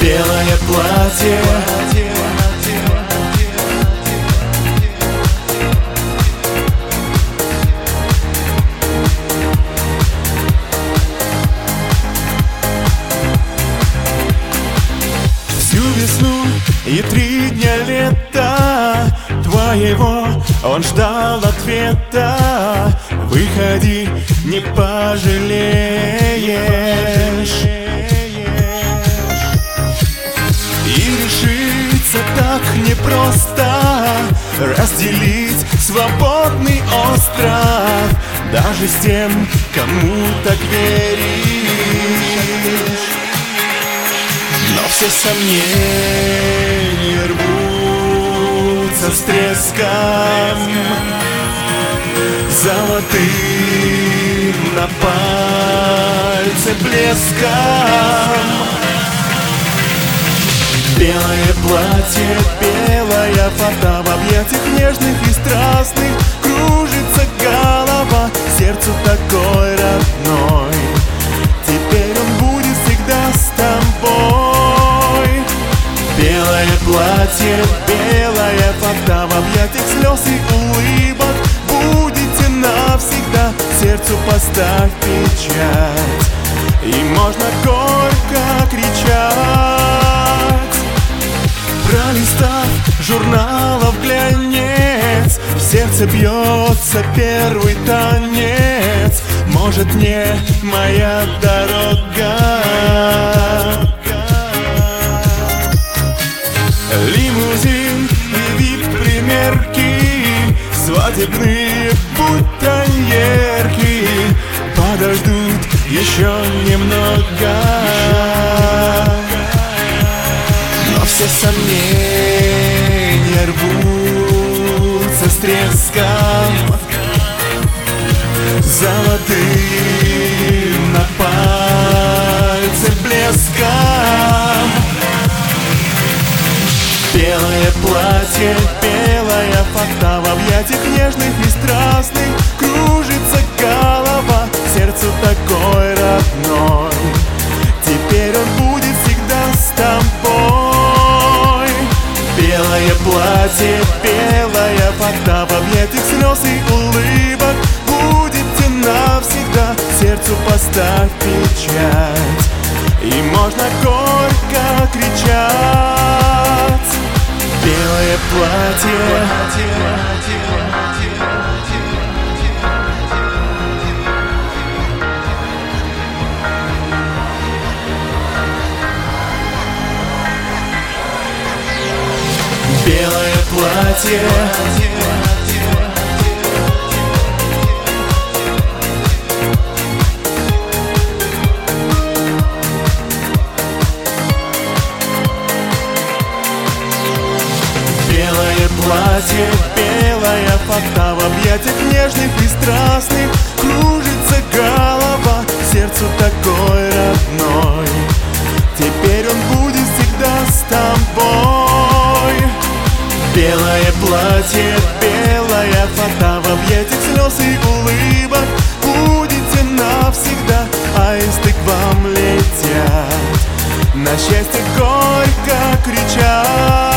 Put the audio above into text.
белое платье. Всю весну и 3 дня лета твоего он ждал ответа. Выходи, не пожалеешь. И решиться так непросто разделить свободный остров даже с тем, кому так веришь. Но все сомнения рвутся с треском, золотым на пальце блеском. Белое платье, белая фата, в объятиях нежных и страстных кружится голова, сердцу такой родной. Теперь он будет всегда с тобой. Белое платье, белая фата, в объятиях слез и улыбок будете навсегда. Сердцу поставь печать, и можно горько кричать. Пролистав журналов глянец, в сердце бьется первый танец. Может, не моя дорога. Лимузин и вип-примерки, свадебные бутоньерки подождут еще немного. Но все сомнения рвутся с треском, золотым на пальце блеском. Белое платье, белая фата, в объятиях нежных и страстных кружится голова, сердцу такой родной. Теперь он будет всегда с тобой. Белое платье, белая фата, в объятиях слез и улыбок будете навсегда. Сердцу поставь печать, и можно горько кричать. Белое платье, белое платье. Белое платье, белая фата, в объятиях нежных и страстных кружится голова, сердцу такой родной. Теперь он будет всегда с тобой. Белое платье, белая фата, в объятиях слез и улыбок будете навсегда. Аисты к вам летят, на счастье горько кричат.